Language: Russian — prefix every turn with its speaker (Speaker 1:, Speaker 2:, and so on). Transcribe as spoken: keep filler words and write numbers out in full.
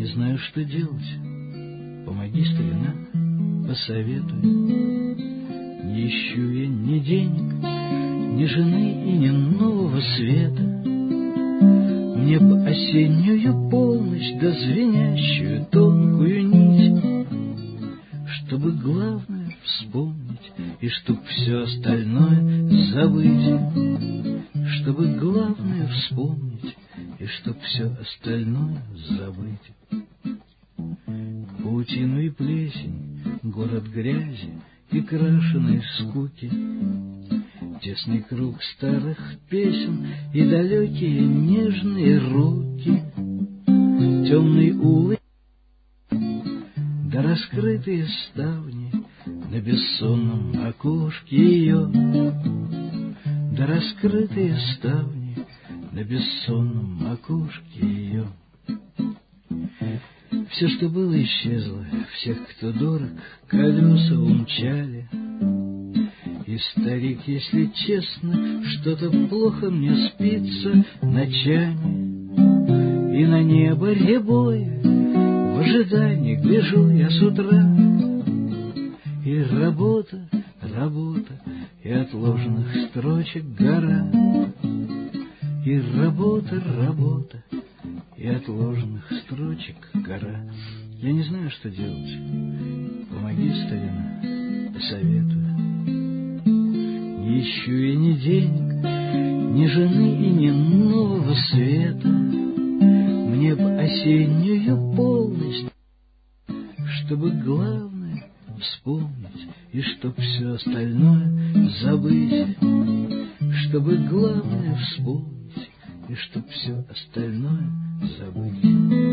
Speaker 1: знаю, что делать. Помоги, старина, посоветуй. Не ищу я ни денег, ни жены и ни нового света. Мне б осеннюю полночь да звенящую тонкую нить, чтобы главное вспомнить и чтоб все остальное забыть. Чтобы главное вспомнить и чтоб все остальное забыть. Паутину и плесень, город грязи и крашеной скуки, тесный круг старых песен и далекие нежные руки, темный улыб, да раскрытые ставни на бессонном окошке ее, да раскрытые ставни на бессонном окошке ее. Все, что было, исчезло, всех, кто дорог, колеса умчали. И, старик, если честно, что-то плохо мне спится ночами, и на небо рябое в ожидании гляжу я с утра. И работа, работа, и отложенных строчек гора. И работа, работа, и отложенных строчек гора. Я не знаю, что делать. Помоги, старина, посоветуй. Не ищу я ни денег, ни жены и ни нового света. Мне б осеннюю полночь, чтобы главное вспомнить и чтоб все остальное забыть. Чтобы главное вспомнить и чтоб все остальное забыть.